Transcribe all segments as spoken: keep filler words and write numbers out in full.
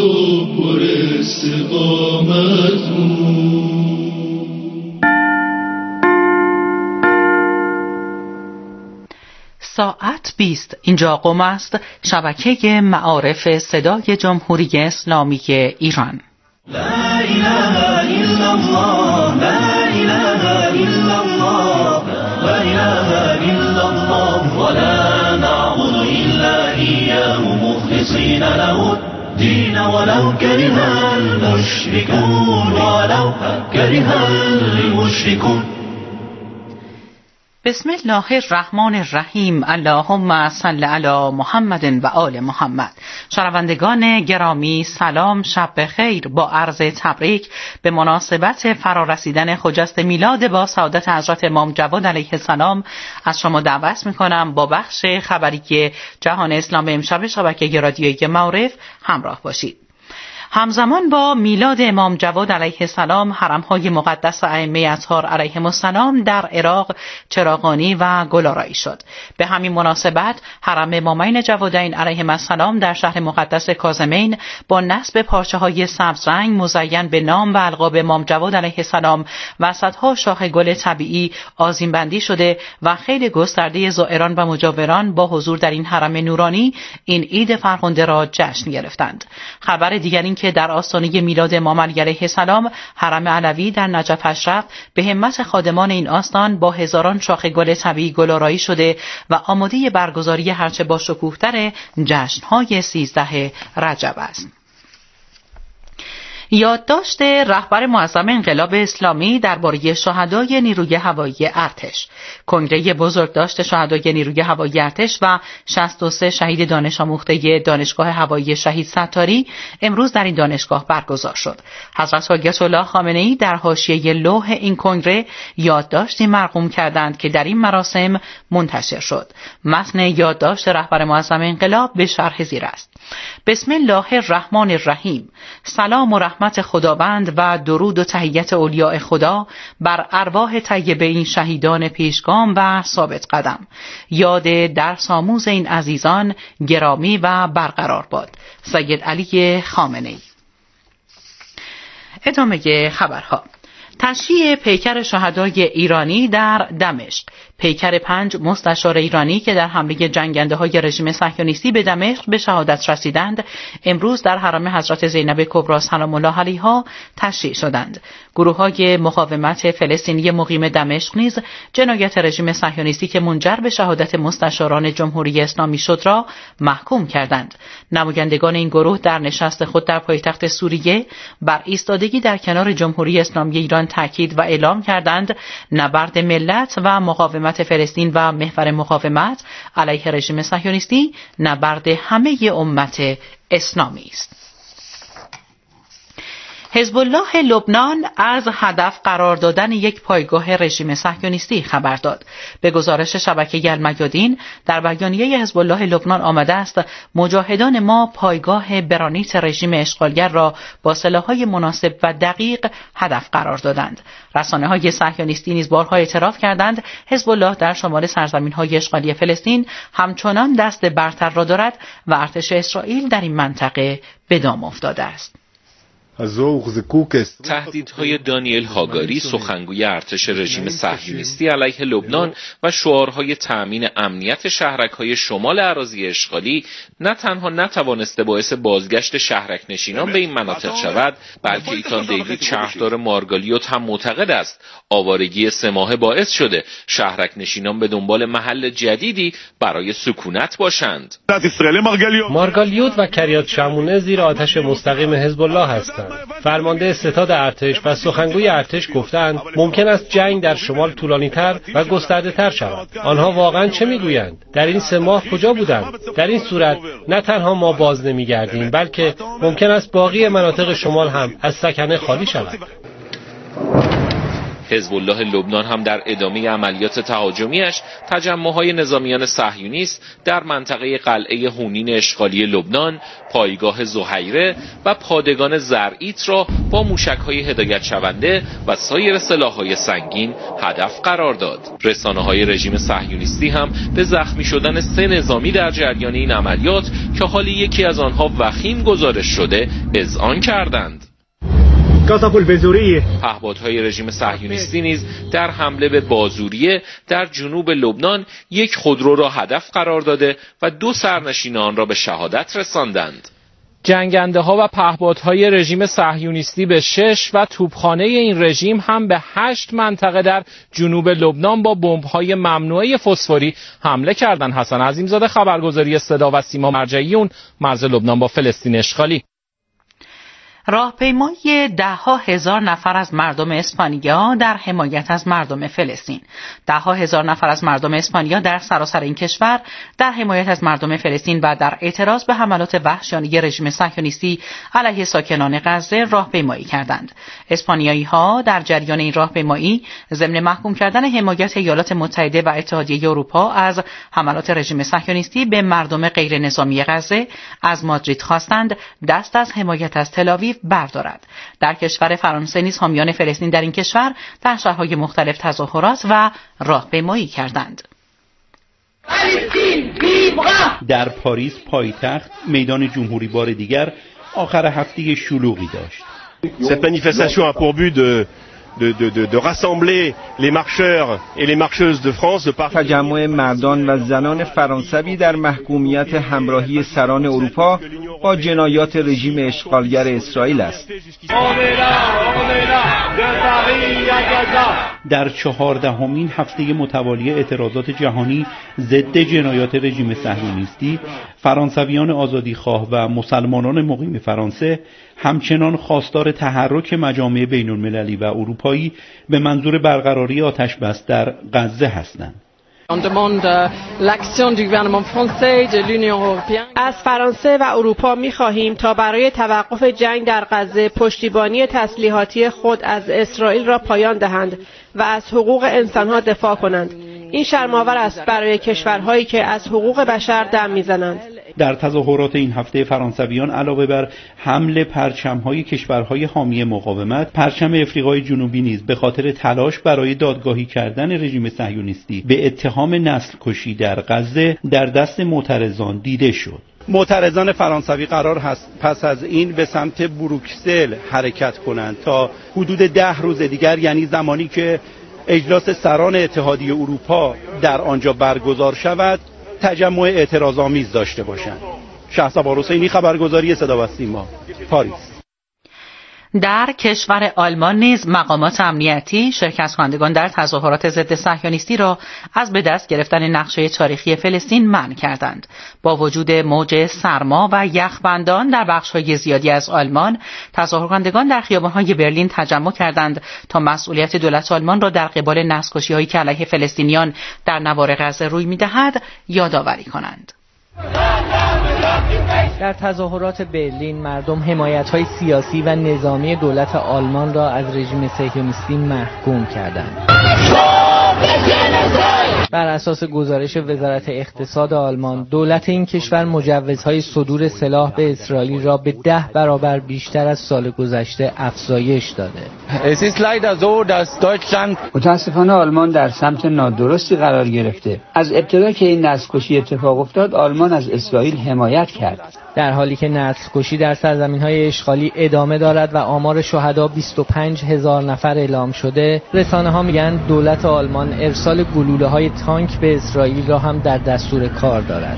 و پر استقامت بود. ساعت بیست اینجا قم است، شبکه معارف صدای جمهوری اسلامی ایران. لا اله الا الله، لا اله الا الله، لا اله الا الله، ولا نعبد الا اياه مخلصين له الدين ولو كره المشركون، ولو كره المشركون. بسم الله الرحمن الرحیم. اللهم صل علی محمد و آل محمد. شنوندگان گرامی، سلام، شب بخیر. با عرض تبریک به مناسبت فرارسیدن خجست میلاد با سعادت حضرت امام جواد علیه السلام از شما دعوت میکنم با بخش خبری جهان اسلام امشب شبکه رادیویی معارف همراه باشید. همزمان با میلاد امام جواد علیه السلام، حرم‌های مقدس ائمه اطهار علیهم السلام در عراق چراغانی و گلارایی شد. به همین مناسبت حرم امامین جوادین علیهم السلام در شهر مقدس کاظمین با نصب پارچه‌های سبز رنگ مزین به نام و القاب امام جواد علیه السلام و صدها شاخه گل طبیعی آذین بندی شده و خیلی گسترده زائران و مجاوران با حضور در این حرم نورانی این عید فرخنده را جشن گرفتند. خبر دیگری که در آستانه میلاد امام علی علیه السلام حرم علوی در نجف اشرف به همت خادمان این آستان با هزاران شاخه گل طبیعی گلارایی شده و آماده برگزاری هرچه با شکوه‌تر جشن‌های سیزده رجب است. یادداشت رهبر معظم انقلاب اسلامی درباره شهدای نیروی هوایی ارتش. کنگره بزرگداشت شهدای نیروی هوایی ارتش و شصت و سه شهید دانش آموخته دانشگاه هوایی شهید ستاری امروز در این دانشگاه برگزار شد. حضرت آیت الله خامنه‌ای در حاشیه لوح این کنگره یادداشتی مرقوم کردند که در این مراسم منتشر شد. متن یادداشت رهبر معظم انقلاب به شرح زیر است. بسم الله الرحمن الرحیم. سلام و رحمت خداوند و درود و تحیت اولیاء خدا بر ارواح طیبه این شهیدان پیشگام و ثابت قدم. یاد درس آموز این عزیزان گرامی و برقرار باد. سید علی خامنه‌ای. ادامه خبرها. تشییع پیکر شهدای ایرانی در دمشق. پیکر پنج مستشار ایرانی که در حمله جنگنده های رژیم صهیونیستی به دمشق به شهادت رسیدند امروز در حرم حضرت زینب کبری سلام الله علیها تشییع شدند. گروه های مقاومت فلسطینی مقیم دمشق نیز جنایت رژیم صهیونیستی که منجر به شهادت مستشاران جمهوری اسلامی شد را محکوم کردند. نمایندگان این گروه در نشست خود در پایتخت سوریه بر ایستادگی در کنار جمهوری اسلامی ایران تاکید و اعلام کردند نبرد ملت و مقاومت فلسطین و محور مقاومت علیه رژیم صهیونیستی نبرد همه امت اسلامی است. حزب الله لبنان از هدف قرار دادن یک پایگاه رژیم صهیونیستی خبر داد. به گزارش شبکه المیادین در بیانیه حزب الله لبنان آمده است مجاهدان ما پایگاه برانیت رژیم اشغالگر را با سلاح‌های مناسب و دقیق هدف قرار دادند. رسانه‌های صهیونیستی نیز بارها اعتراف کردند حزب الله در شمال سرزمین‌های اشغالی فلسطین همچنان دست برتر را دارد و ارتش اسرائیل در این منطقه به دام افتاده است. تهدیدهای دانیل هاگاری سخنگوی ارتش رژیم صهیونیستی علیه لبنان و شعارهای تأمین امنیت شهرک‌های شمال اراضی اشغالی نه تنها نتوانسته باعث بازگشت شهرک نشینان به این مناطق شود، بلکه ایتان دیوید شهردار مارگالیوت هم معتقد است آوارگی سه ماهه باعث شده شهرک نشینان به دنبال محل جدیدی برای سکونت باشند. مارگالیوت و کریات شمونه زیر آتش مستقیم حزب الله هستند. فرمانده ستاد ارتش و سخنگوی ارتش گفتند ممکن است جنگ در شمال طولانی‌تر و گسترده‌تر شود. آنها واقعا چه میگویند؟ در این سه ماه کجا بودند؟ در این صورت نه تنها ما باز نمیگردیم بلکه ممکن است باقی مناطق شمال هم از سکنه خالی شود. حزب الله لبنان هم در ادامه عملیات تهاجمیش تجمع‌های نظامیان صهیونیست در منطقه قلعه هونین اشغالی لبنان، پایگاه زهیره و پادگان زرعیت را با موشک‌های هدایت شونده و سایر سلاح‌های سنگین هدف قرار داد. رسانه‌های رژیم صهیونیستی هم به زخمی شدن سه نظامی در جریان این عملیات که حالی یکی از آنها وخیم گزارش شده اذعان کردند. پهپادهای رژیم صهیونیستی نیز در حمله به بازوریه در جنوب لبنان یک خودرو را هدف قرار داده و دو سرنشین آن را به شهادت رساندند. جنگنده ها و پهپادهای رژیم صهیونیستی به شش و توپخانه این رژیم هم به هشت منطقه در جنوب لبنان با بمب‌های ممنوعه فسفوری حمله کردند. حسن عظیمزاده، خبرگزاری صدا و سیما، مرجعیون، مرز لبنان با فلسطین اشغالی. راهپیمایی ده ها هزار نفر از مردم اسپانیا در حمایت از مردم فلسطین. ده ها هزار نفر از مردم اسپانیا در سراسر این کشور در حمایت از مردم فلسطین و در اعتراض به حملات وحشیانه رژیم صهیونیستی علیه ساکنان غزه راهپیمایی کردند. اسپانیایی ها در جریان این راهپیمایی ضمن محکوم کردن حمایت ایالات متحده و اتحادیه اروپا از حملات رژیم صهیونیستی به مردم غیر نظامی غزه از مادرید خواستند دست از حمایت از تل‌آویو بردارد. در کشور فرانسه نیز حامیان فلسطین در این کشور در شهرهای مختلف تظاهرات و راهپیمایی کردند. در پاریس پایتخت میدان جمهوری بار دیگر آخر هفته شلوغی داشت. Cette manifestation a pour but de De, de, de, de rassembler les marcheurs et les marcheuses de France de partout. تجمع مردان و زنان فرانسوی در محکومیت همراهی سران اروپا با جنایات رژیم اشغالگر اسرائیل است. در چهاردهمین هفته متوالی اعتراضات جهانی ضد جنایات رژیم صهیونیستی، فرانسویان آزادیخواه و مسلمانان مقیم فرانسه همچنان خواستار تحرک مجامع بین‌المللی و اروپایی به منظور برقراری آتش بس در غزه هستند. از فرانسه و اروپا می‌خواهیم تا برای توقف جنگ در غزه پشتیبانی تسلیحاتی خود از اسرائیل را پایان دهند و از حقوق انسان‌ها دفاع کنند. این شرم‌آور است برای کشورهایی که از حقوق بشر دم می‌زنند. در تظاهرات این هفته فرانسویان علاوه بر حمل پرچم‌های کشورهای حامی مقاومت، پرچم افریقای جنوبی نیز به خاطر تلاش برای دادگاهی کردن رژیم صهیونیستی به اتهام نسل کشی در غزه در دست معترضان دیده شد. معترضان فرانسوی قرار هست پس از این به سمت بروکسل حرکت کنند تا حدود ده روز دیگر، یعنی زمانی که اجلاس سران اتحادیه اروپا در آنجا برگزار شود، تجمع اعتراض‌آمیز داشته باشند. شهرزاد حسینی، خبرگزاری صدا و سیما، پاریس. در کشور آلمان نیز مقامات امنیتی شرکت کنندگان در تظاهرات ضد صهیونیستی را از به دست گرفتن نقشه تاریخی فلسطین منع کردند. با وجود موج سرما و یخبندان در بخش‌های زیادی از آلمان، تظاهرکنندگان در خیابان‌های برلین تجمع کردند تا مسئولیت دولت آلمان را در قبال نسل‌کشی‌هایی که علیه فلسطینیان در نوار غزه روی می‌دهد یادآوری کنند. در تظاهرات برلین مردم حمایت‌های سیاسی و نظامی دولت آلمان را از رژیم صهیونیستی محکوم کردند. بر اساس گزارش وزارت اقتصاد آلمان، دولت این کشور مجوزهای صدور سلاح به اسرائیل را به ده برابر بیشتر از سال گذشته افزایش داده. متاسفانه آلمان در سمت نادرستی قرار گرفته. از ابتدا که این نسل‌کشی اتفاق افتاد، آلمان از اسرائیل حمایت کرد. در حالی که نسل‌کشی در سرزمین‌های اشغالی ادامه دارد و آمار شهدا بیست و پنج هزار نفر اعلام شده، رسانه‌ها میگن دولت آلمان ارسال گلوله‌های تانک به اسرائیل را هم در دستور کار دارد.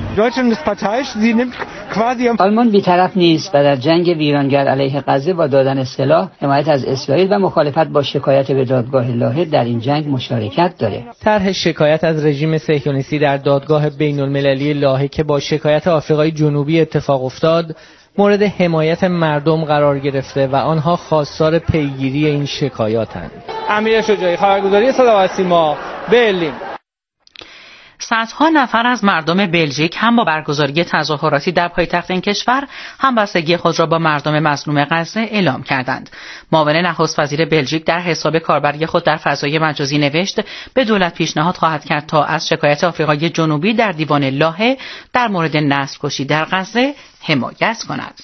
آلمان بی‌طرف نیست و در جنگ ویرانگر علیه غزه با دادن سلاح، حمایت از اسرائیل و مخالفت با شکایت به دادگاه لاهه در این جنگ مشارکت داره. طرح شکایت از رژیم صهیونیستی در دادگاه بین‌المللی لاهه که با شکایت آفریقای جنوبی اتفاق افتاد، مورد حمایت مردم قرار گرفته و آنها خواستار پیگیری این شکایاتند. امیر شجاعی، خبرگزاری صدا و سیما، برلین. صدها نفر از مردم بلژیک هم با برگزاری تظاهراتی در پایتخت این کشور همبستگی خود را با مردم مظلوم غزه اعلام کردند. معاون نخست وزیر بلژیک در حساب کاربری خود در فضای مجازی نوشت به دولت پیشنهاد خواهد کرد تا از شکایت آفریقای جنوبی در دیوان لاهه در مورد نسل‌کشی در غزه حمایت کند.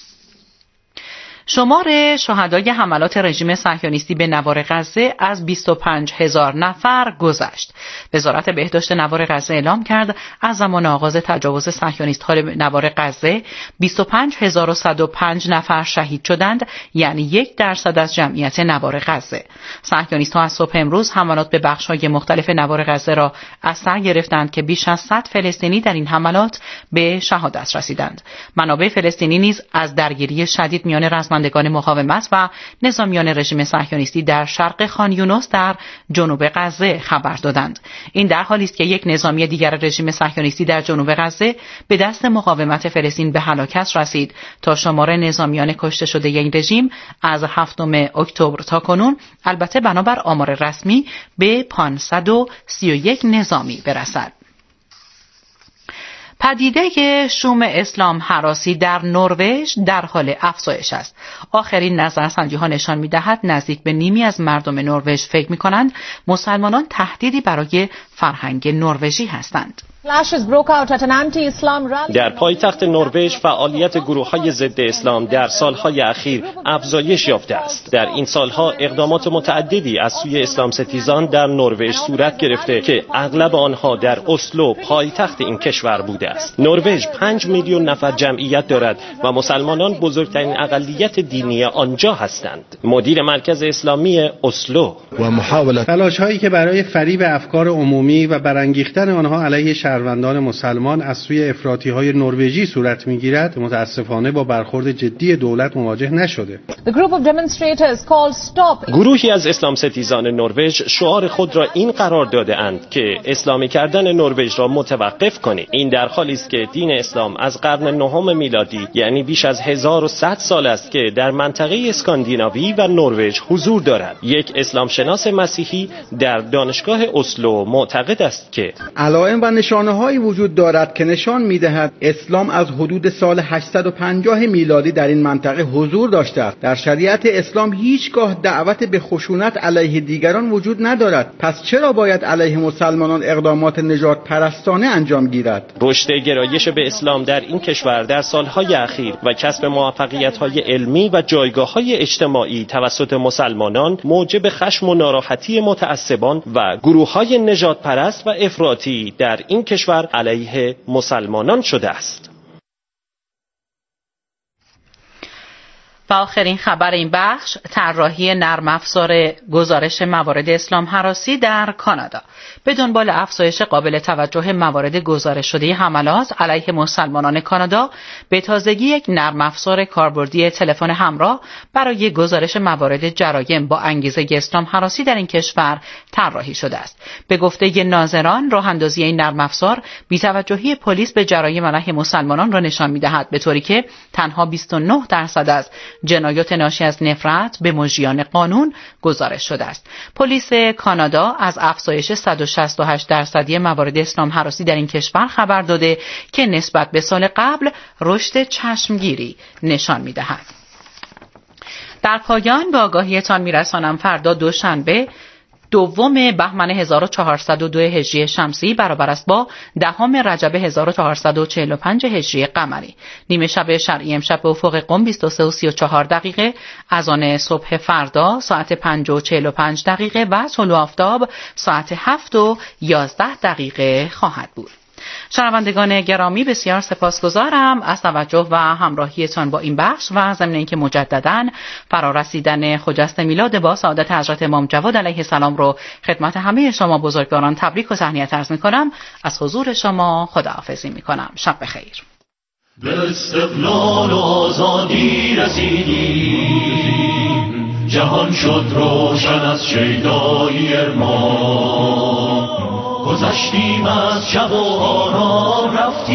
شمار شهدای حملات رژیم صهیونیستی به نوار غزه از بیست و پنج هزار نفر گذشت. وزارت بهداشت نوار غزه اعلام کرد از زمان آغاز تجاوز صهیونیست‌ها به نوار غزه بیست و پنج هزار و صد و پنج نفر شهید شدند، یعنی یک درصد از جمعیت نوار غزه. صهیونیست‌ها از صبح امروز حملات به بخش‌های مختلف نوار غزه را از سر گرفتند که بیش از صد فلسطینی در این حملات به شهادت رسیدند. منابع فلسطینی نیز از درگیری شدید میان رزمندگان مقاومت و نظامیان رژیم صهیونیستی در شرق خان یونس در جنوب غزه خبر دادند. این در حالی است که یک نظامی دیگر رژیم صهیونیستی در جنوب غزه به دست مقاومت فلسطین به هلاکت رسید تا شمار نظامیان کشته شده این رژیم از هفتم اکتبر تا کنون البته بنابر آمار رسمی به پانصد و سی و یک نظامی برسد. پدیده شوم اسلام هراسی در نروژ در حال افزایش است. آخرین نظرسنجی‌ها نشان می‌دهد نزدیک به نیمی از مردم نروژ فکر می‌کنند مسلمانان تهدیدی برای فرهنگ نروژی هستند. در پایتخت نروژ فعالیت گروه‌های ضد اسلام در سالهای اخیر افزایش یافته است. در این سالها اقدامات متعددی از سوی اسلام ستیزان در نروژ صورت گرفته که اغلب آنها در اسلو پایتخت این کشور بوده است. نروژ پنج میلیون نفر جمعیت دارد و مسلمانان بزرگترین اقلیت دینی آنجا هستند. مدیر مرکز اسلامی اسلو و محاولت تلاش‌هایی که برای فریب افکار عمومی و برانگیختن آنها علیه شهروندان مسلمان از سوی افراطی‌های نروژی صورت می‌گیرد متأسفانه با برخورد جدی دولت مواجه نشده. گروهی از اسلام ستیزان نروژ شعار خود را این قرار داده اند که اسلامی کردن نروژ را متوقف کنید. این در حالی است که دین اسلام از قرن نهم میلادی یعنی بیش از هزار و صد سال است که در منطقه اسکاندیناوی و نروژ حضور دارد. یک اسلام شناس مسیحی در دانشگاه اسلو معتقد است که علائم و نشانه‌هایی وجود دارد که نشان می‌دهد اسلام از حدود سال هشتصد و پنجاه میلادی در این منطقه حضور داشته است. در شریعت اسلام هیچگاه دعوت به خشونت علیه دیگران وجود ندارد. پس چرا باید علیه مسلمانان اقدامات نژاد پرستانه انجام گیرد؟ رشد گرایش به اسلام در این کشور در سالهای اخیر و کسب موفقیت‌های علمی و جایگاه‌های اجتماعی توسط مسلمانان موجب خشم و ناراحتی متعصبان و گروه‌های نژادپرست و افراطی در این کشور علیه مسلمانان شده است. و آخرین خبر این بخش طراحی نرم افزار گزارش موارد اسلام هراسی در کانادا. به دنبال افزایش قابل توجه موارد گزارش شده حملات علیه مسلمانان کانادا به تازگی یک نرم افزار کاربردی تلفن همراه برای گزارش موارد جرایم با انگیزه اسلام هراسی در این کشور طراحی شده است. به گفته ناظران راه اندازی این نرم افزار بی‌توجهی پلیس به جرایم علیه مسلمانان را نشان می‌دهد، به طوری که تنها بیست و نه درصد از جنایات ناشی از نفرت به مجریان قانون گزارش شده است. پلیس کانادا از افزایش صد و شصت و هشت درصدی موارد اسلام هراسی در این کشور خبر داده که نسبت به سال قبل رشد چشمگیری نشان می‌دهد. در پایان به آگاهیتان می‌رسانم فردا دوشنبه دوم بهمن هزار و چهارصد و دو هجری شمسی برابر است با دهم رجب هزار و چهارصد و چهل و پنج هجری قمری. نیمه شب شرعی امشب به افق قم بیست و سه و سی و چهار دقیقه، اذان صبح فردا ساعت پنج و چهل و پنج دقیقه و طلوع آفتاب ساعت هفت و یازده دقیقه خواهد بود. شنوندگان گرامی بسیار سپاسگزارم از توجه و همراهیتان با این بخش و ضمن اینکه مجدداً فرارسیدن خجست میلاد با سعادت حضرت امام جواد علیه السلام رو خدمت همه شما بزرگواران تبریک و تهنیت عرض می‌کنم. از حضور شما خداحافظی می‌کنم. شب بخیر. به استقلال و آزادی رسیدیم، جهان شد روشن از شیدایی ارمان. گذشتیم از شب و آرام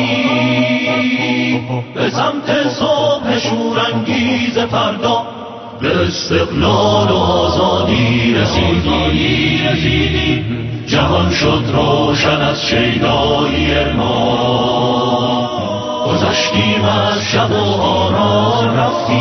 رفتیم به سمت صبح شورانگیز فردا. به استقلال و آزادی رسیدیم، جهان شد روشن از شیدایی ما، گذشتیم از شب و آرام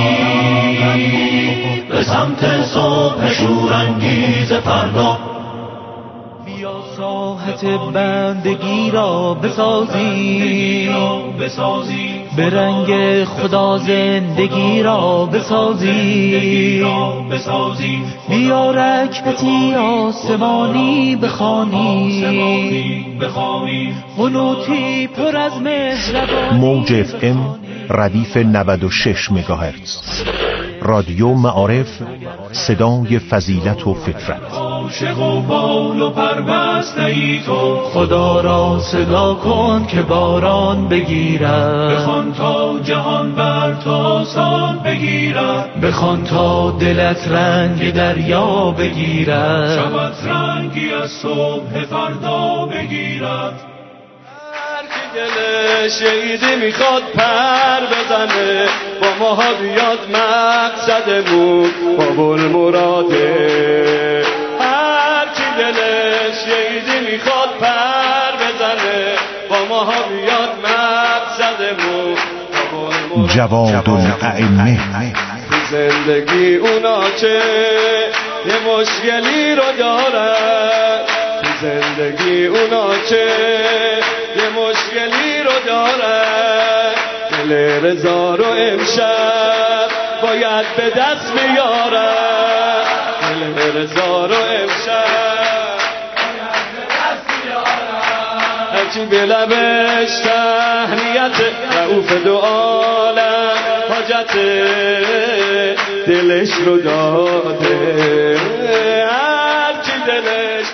رفتیم به سمت صبح شورانگیز فردا. بیا ساحت بندگی را بسازیم، به رنگ خدا زندگی را بسازیم، بیا رکعتی آسمانی بخوانیم، قنوتی پر از مهربانی. موج اف ام ردیف نود و شش مگاهرتز، رادیو معارف، صدای فضیلت و فطرت. عاشق و بال و پربسته ای تو، خدا را صدا کن که باران بگیرد، بخوان تا جهان بر تو آسان بگیرد، بخوان تا دلت رنگ دریا بگیرد، شبت رنگی از صبح فردا بگیرد. دلش عیدی میخواد پر بزنه، با ما بیاد مقصدمون بابل مراده. هر کی دلش عیدی میخواد پر بزنه، با ما بیاد مقصدمون بابل مراده. جواد الائمه. زندگی اونا چه یه مشکلی رو دارن، زندگی اونا چه یه مشکلی رو دارن، دل رضا رو امشب باید به دست بیارن، دل رضا رو امشب باید به دست بیارن. هرچی به لبش تهنیت رعوف دو عالم حاجت دلش رو داده. هرچی دلش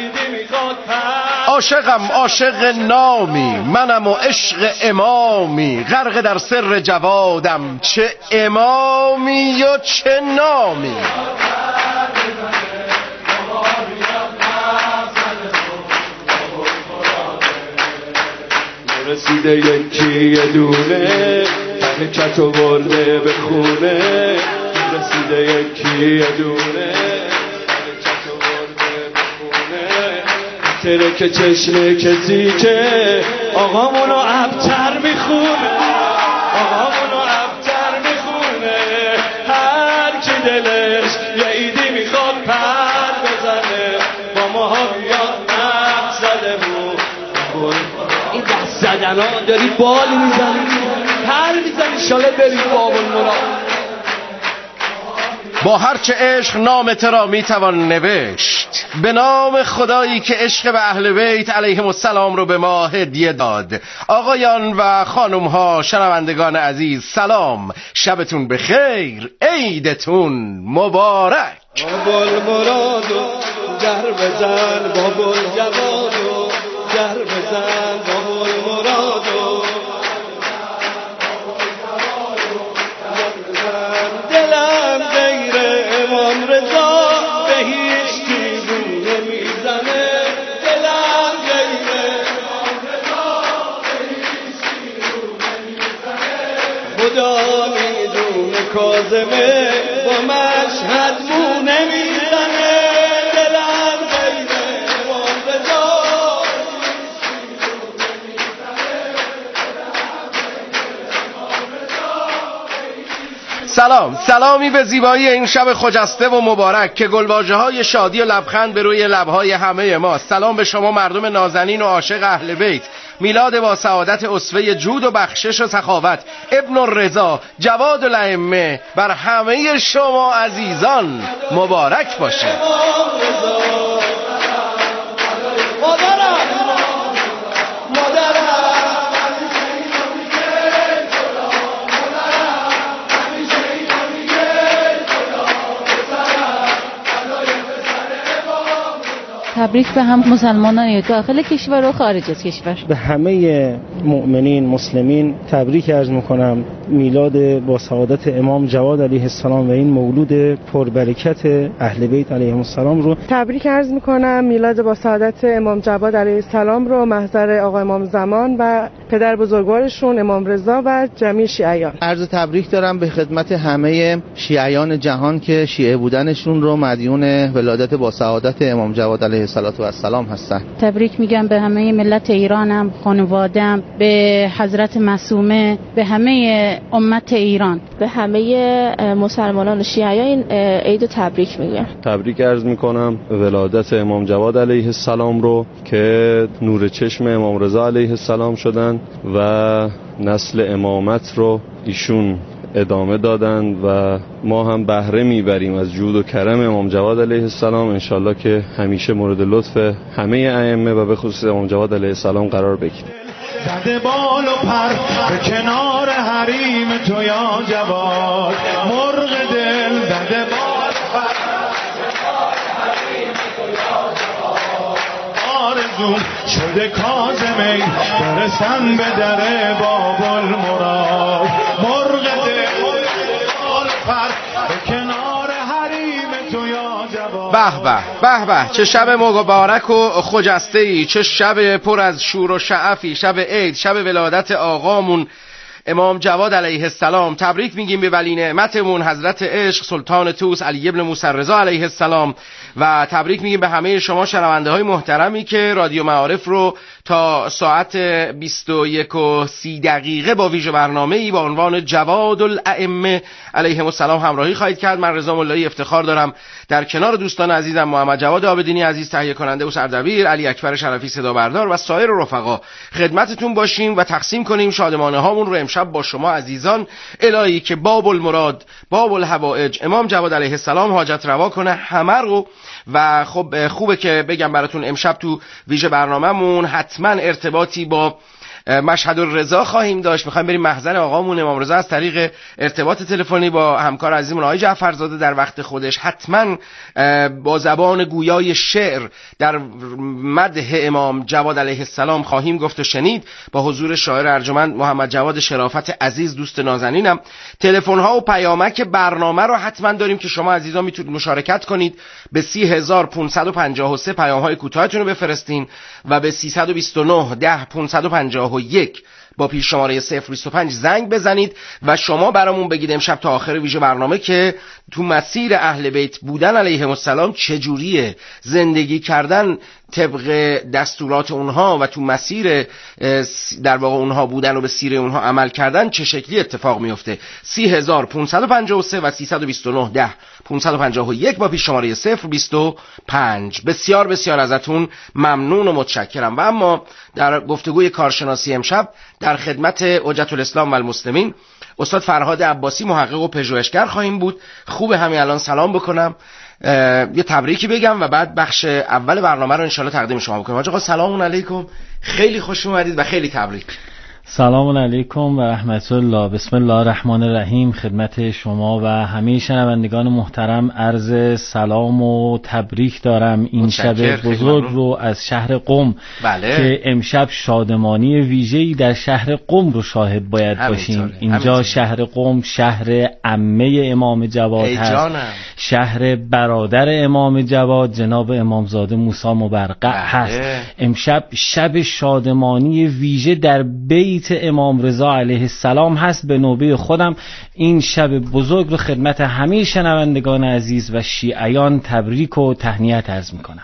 عاشقم عاشق نامی، منم و عشق امامی، غرق در سر جوادم، چه امامی و چه نامی. رسیده یکی یه دونه حرکت و برده به خونه، رسیده یکی یه دونه تره که چشم کسی که آقامونو ابتر میخونه، آقامونو ابتر میخونه. هر کی دلش یه عیدی میخواد پر بزنه، با ما بیاد مقصدمون. این دست زدن ها داری بال میزنی پر میزنی، شاله بری بابل مراد. با هرچه عشق نام ترا میتوان نوشت، به نام خدایی که عشق به اهل بیت علیهم السلام رو به ما هدیه داد. آقایان و خانم ها، شنوندگان عزیز، سلام، شبتون بخیر، عیدتون مبارک. بابل مرادو گر بزن، بابل جوادو گر بزن، بابل مرادو دلم غیر امام رضا به هیچ دیوونه میزنه، دلم غیر امام رضا به هیچ دیوونه میزنه. خدا میدونه کاظمه با مشهد مونه میزنه، دلم غیر امام رضا سلام، سلامی به زیبایی این شب خجسته و مبارک که گلواژه های شادی و لبخند به روی لبهای همه ما. سلام به شما مردم نازنین و عاشق اهل بیت. میلاد با سعادت اسوه جود و بخشش و سخاوت ابن الرضا جواد الائمه بر همه شما عزیزان مبارک باشه. تبریک به هم مسلمانان داخل کشور و خارج از کشور، به همه مؤمنین مسلمین تبریک عرض میکنم میلاد با سعادت امام جواد علیه السلام و این مولود پربرکت اهل بیت علیهم السلام رو تبریک عرض میکنم. میلاد با سعادت امام جواد علیه السلام رو محضر آقا امام زمان و پدر بزرگوارشون امام رضا و جمعی شیعیان. عرض تبریک دارم به خدمت همه شیعیان جهان که شیعه بودنشون رو مدیون ولادت با سعادت امام جواد علیه السلام هستن. تبریک میگم به همه ملت ایرانم، خانواده‌ام، به حضرت معصومه، به همه امت ایران، به همه مسلمانان و شیعیان عید تبریک میگم. تبریک عرض میکنم ولادت امام جواد علیه السلام رو که نور چشم امام رضا علیه السلام شدن و نسل امامت رو ایشون ادامه دادن و ما هم بهره میبریم از جود و کرم امام جواد علیه السلام. انشالله که همیشه مورد لطف همه ائمه و به خصوص امام جواد علیه السلام قرار بگیره. زده بال و پر به کنار حریم تو یا جواد، مرغ دل زده بال و پر به کنار حریم تو یا جواد، آرزو شده کاظمی برسن به در باب المراد، مرغ دل بال و پر به کنار حریم تو یا جواد. به به به به، چه شب مبارک و خجسته ای، چه شب پر از شور و شعفی، شب عید، شب ولادت آقامون امام جواد علیه السلام. تبریک میگیم به ولی نعمتمون حضرت عشق سلطان طوس علی ابن موسی رضا علیه السلام و تبریک میگیم به همه شما شنونده های محترمی که رادیو معارف رو تا ساعت بیست و یک و سی دقیقه با ویژه برنامه‌ای با عنوان جواد الائمه علیهم السلام همراهی خواهید کرد. من رضا ملایی افتخار دارم در کنار دوستان عزیزم محمد جواد عابدینی عزیز تهیه کننده و سردبیر، علی اکبر شرفی صدا بردار و سایر رفقا خدمتتون باشیم و تقسیم کنیم شادمانه هامون رو امشب با شما عزیزان. الهی که باب المراد باب الحوائج امام جواد علیه السلام حاجت روا کنه همه رو. و خب خوبه که بگم براتون امشب تو ویژه برنامه‌مون حتما ارتباطی با مشهد الرضا خواهیم داشت. میخوایم بریم محضر آقامون امام رضا از طریق ارتباط تلفنی با همکار عزیزمون آقای جعفرزاده در وقت خودش حتما با زبان گویای شعر در مدح امام جواد علیه السلام خواهیم گفت و شنید با حضور شاعر ارجمند محمد جواد شرافت عزیز دوست نازنینم. تلفن ها و پیامک برنامه رو حتما داریم که شما عزیزان میتونید مشارکت کنید. به سی هزار پانصد و پنجاه و سه پیام های کوتاهتون رو بفرستین و به سیصد و بیست و نه ده پانصد و پنجاه و یک با پیش شماره صفر بیست و پنج زنگ بزنید و شما برامون بگید امشب تا آخر ویژه برنامه که تو مسیر اهل بیت بودن علیهم السلام چجوریه، زندگی کردن طبق دستورات اونها و تو مسیر در واقع اونها بودن و به سیره اونها عمل کردن چه شکلی اتفاق میفته. سی هزار پانصد و پنجاه و سه و سیصد و بیست و نه ده پانصد و پنجاه و یک با پیش شماره صفر بیست و پنج. بسیار بسیار ازتون ممنون و متشکرم. و اما در گفتگوی کارشناسی امشب در خدمت حجت الاسلام و المسلمین استاد فرهاد عباسی محقق و پژوهشگر خواهیم بود. خوبه همین الان سلام بکنم، یه تبریکی بگم و بعد بخش اول برنامه رو انشالله تقدیم شما بکنم. آقا سلام علیکم، خیلی خوش اومدید و خیلی تبریک. سلام علیکم و رحمت الله. بسم الله الرحمن الرحیم. خدمت شما و همه شنوندگان محترم عرض سلام و تبریک دارم این شب بزرگ رو از شهر قم. بله. که امشب شادمانی ویژه‌ای در شهر قم رو شاهد باید باشیم. اینجا همینطوره. شهر قم شهر عمه امام جواد هست، شهر برادر امام جواد جناب امامزاده موسی مبرقع هست. امشب شب شادمانی ویژه در بیت امام رضا علیه السلام هست. به نوبه خودم این شب بزرگ رو خدمت همه شنوندگان عزیز و شیعیان تبریک و تهنیت عرض میکنم.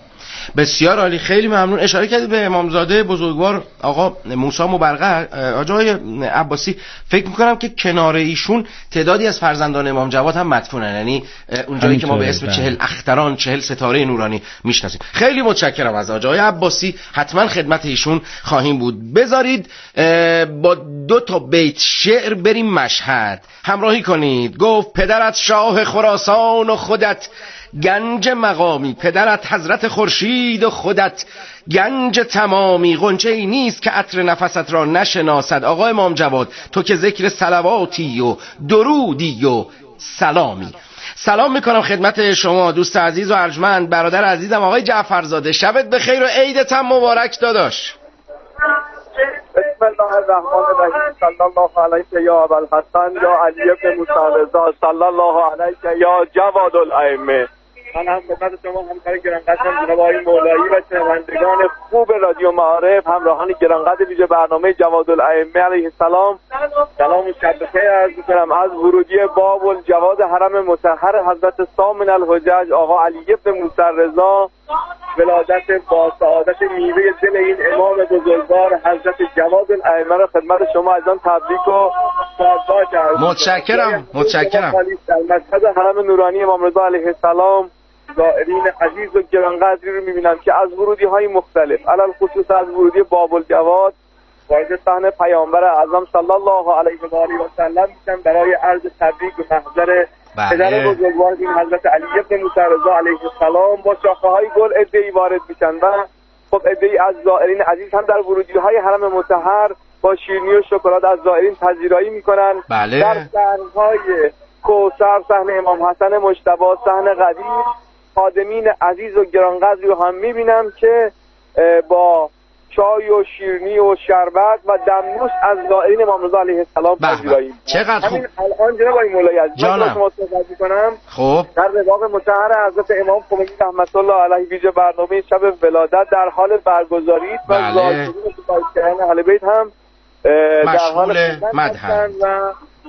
بسیار عالی، خیلی ممنون. اشاره کردید به امامزاده بزرگوار آقا موسی مبرقع. آقای عباسی فکر میکنم که کنار ایشون تعدادی از فرزندان امام جواد هم مدفونن، یعنی اونجایی که ما به اسم چهل اختران چهل ستاره نورانی میشناسیم. خیلی متشکرم از آقای عباسی، حتما خدمت ایشون خواهیم بود. بذارید با دو تا بیت شعر بریم مشهد، همراهی کنید. گفت پدرت شاه خراسان و خودت گنج مقامی، پدرت حضرت خورشید و خودت گنج تمامی، غنچه ای نیست که عطر نفست را نشناسد. آقا امام جواد تو که ذکر صلواتی و درودی و سلامی. سلام میکنم خدمت شما دوست عزیز و ارجمند، برادر عزیزم آقای جعفرزاده. شبت بخیر و عیدت هم مبارک داداش. بسم الله الرحمن الرحیم صلی الله علیک یا ابوالحسن یا علی بن موسی رضا صلی الله علیک یا جواد الائمه. من هم خدمت شما همکار گرانقدرم جناب آقای مولایی و شنوندگان خوب رادیو معارف، همراهان گرانقدر ویژه برنامه جواد الائمه علیه السلام، سلام و شب بخیر عرض می‌کنم از ورودی باب الجواد حرم مطهر حضرت سامن الحجج آقا علی بن موسی رضا، ولادت با سعادت میوه دل این امام بزرگوار حضرت جواد الائمه را خدمت شما عزیزان تبریک و پاسداشت عرض می‌کنم. متشکرم متشکرم. در مشهد حرم نورانی امام رضا علیه السلام زائرین عزیز و گرانقدری رو می‌بینم که از ورودی های مختلف، علل خصوص از ورودی باب الجواد وارد صحنه پیامبر اعظم صلی الله علیه و آله و سلم میشن برای عرض تبریک و محضر پدر بزرگوار این حضرت علی بن موسی رضا علیه السلام. با شاخه‌های گل عده‌ای وارد میشن و خب عده‌ای از زائرین عزیز هم در ورودی‌های حرم مطهر با شیرینی و شکلات از زائرین پذیرایی میکنن. بله. در صحنه‌های کوثر، صحنه امام حسن مجتبی، صحنه قدیر، خادمین عزیز و گرانقدری رو هم میبینم که با چای و شیرینی و شربت و دمنوش از زائرین امام رضا علیه السلام پذیرایی. چقدر خوب. همین الان جناب آقای مولایی عزیز من شما صحبت می‌کنم. خب در رواق مطهر حضرت امام خمینی رحمت الله علیه ویژه برنامه شب ولادت در حال برگزاری است و زائرین و اهل بیت هم در حال مدحن و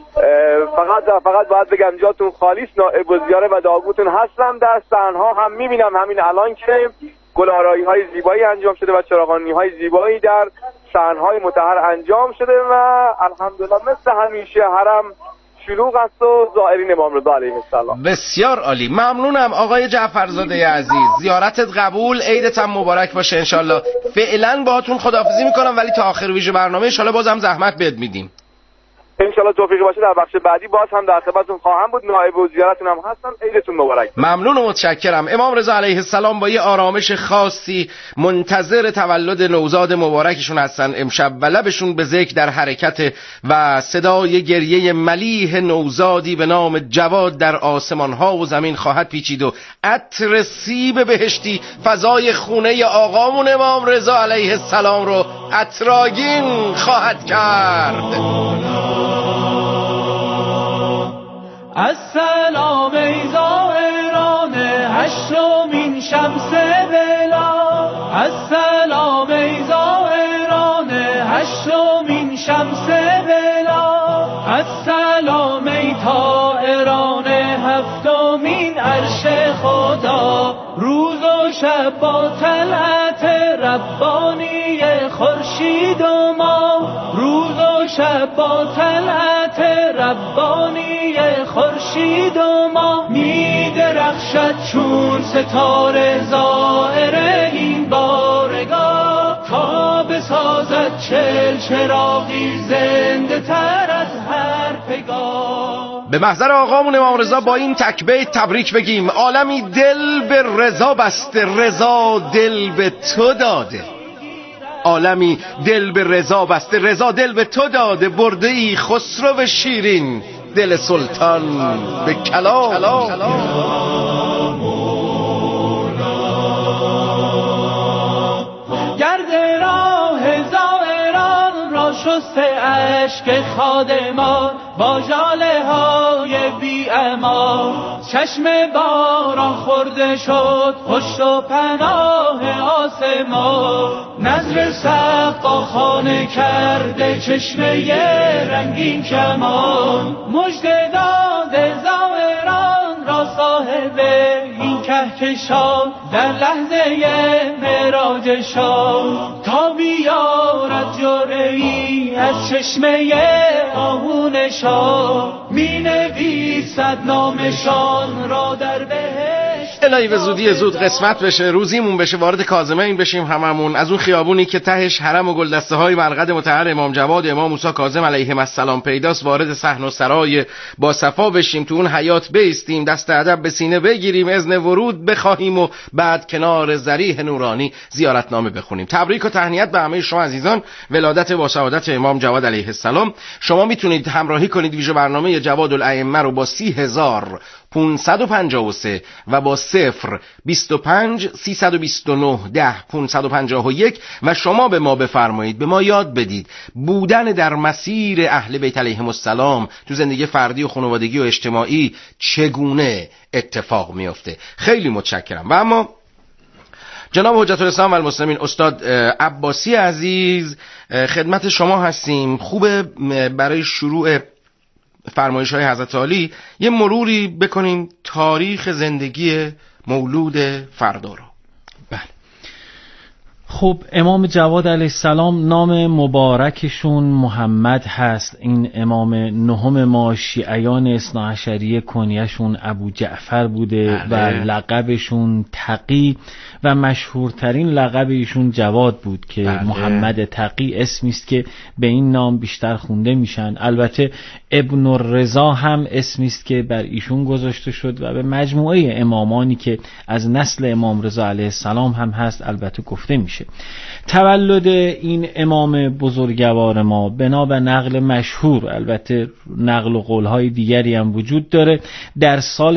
فقط فقط باید بگم جاتون خالیست، نائب الزیاره و داغوتون هستم. در صحنه‌ها هم می‌بینم همین الان که گل‌آرایی‌های زیبایی انجام شده و چراغانی‌های زیبایی در صحنه‌های مطهر انجام شده و الحمدلله مثل همیشه حرم شلوغ است و زائرین امام رضا علیه السلام. بسیار عالی، ممنونم آقای جعفرزاده عزیز. زیارتت قبول، عیدت هم مبارک باشه انشالله. فعلا باهاتون خداحافظی میکنم ولی تا آخر ویژه برنامه انشالله بازم زحمت بهت میدیم. انشالله توفیق باشه در بخش بعدی باز هم در خدمتتون خواهم بود. نائب الزیارتون هم هستم. عیدتون مبارک. ممنون و متشکرم. امام رضا علیه السلام با یه آرامش خاصی منتظر تولد نوزاد مبارکشون هستن امشب و لبشون به ذکر در حرکت و صدای گریه ملیح نوزادی به نام جواد در آسمان ها و زمین خواهد پیچید و عطر سیب بهشتی فضای خونه آقامون امام رضا علیه السلام رو عطرآگین خواهد کرد. السلام ای زائران هشتمین شمس بلا، السلام ای زائران هشتمین شمس بلا، السلام ای طائران هفتمین عرش خدا، روز و شب با طلعت ربانی خورشید و ماه، روز و شب با طلعت ربانی خورشید و ماه، می درخشد چون ستاره زائر این بارگاه، تا بسازد چل چراغی زنده تر از هر پگاه. به محضر آقامون امام رضا با این تکبیت تبریک بگیم. عالمی دل به رضا بسته، رضا دل به تو داده. عالمی دل به رضا بسته، رضا دل به تو داده. برده ای خسرو شیرین، دل سلطان به کلام. گرد راه زائران را شست اشک خادمان، با ژاله های بی امان چشم باران خورده شد پشت و پناه آسمان، نظر سقا خانه کرده چشمه رنگین کمان، مژده داده زائران را صاحب این کهکشان، در لحظه معراجشان تا بیارد جرعه‌ای از چشمه آهونشان، می نویسد نامشان را در بهشت. الهی به زودی زود قسمت بشه، روزیمون بشه، وارد کاظمین بشیم هممون، از اون خیابونی که تهش حرم و گلدسته های مرقد مطهر امام جواد امام موسی کاظم علیهم السلام پیداست، وارد صحن و سرای با صفا بشیم، تو اون حیات بیستیم، دست ادب به سینه بگیریم، اذن ورود بخواهیم و بعد کنار ضریح نورانی زیارتنامه بخونیم. تبریک و تهنیت به همه شما عزیزان، ولادت با سعادت امام جواد علیه السلام. شما میتونید همراهی کنید ویژه برنامه جواد الائمه رو با سی هزار پانصد و پنجاه و سه و با صفر بیست و پنج سیصد و بیست و نه ده پانصد و پنجاه و یک و شما به ما بفرمایید، به ما یاد بدید بودن در مسیر اهل بیت علیهم السلام تو زندگی فردی و خانوادگی و اجتماعی چگونه اتفاق میفته. خیلی متشکرم. و اما جناب حجت الاسلام و المسلمین استاد عباسی عزیز، خدمت شما هستیم. خوبه برای شروع فرمایش های حضرت عالی یه مروری بکنیم تاریخ زندگی مولود فردا رو. بله. خب امام جواد علیه السلام نام مبارکشون محمد هست. این امام نهم ما شیعیان اثنا عشریه کنیشون ابو جعفر بوده بله. و لقبشون تقی و مشهورترین لقب ایشون جواد بود که بله. محمد تقی اسمی است که به این نام بیشتر خونده میشن. البته ابن الرضا هم اسمی است که بر ایشون گذاشته شد و به مجموعه امامانی که از نسل امام رضا علیه السلام هم هست البته گفته میشه. تولد این امام بزرگوار ما بنا به نقل مشهور، البته نقل و قولهای دیگری هم وجود داره، در سال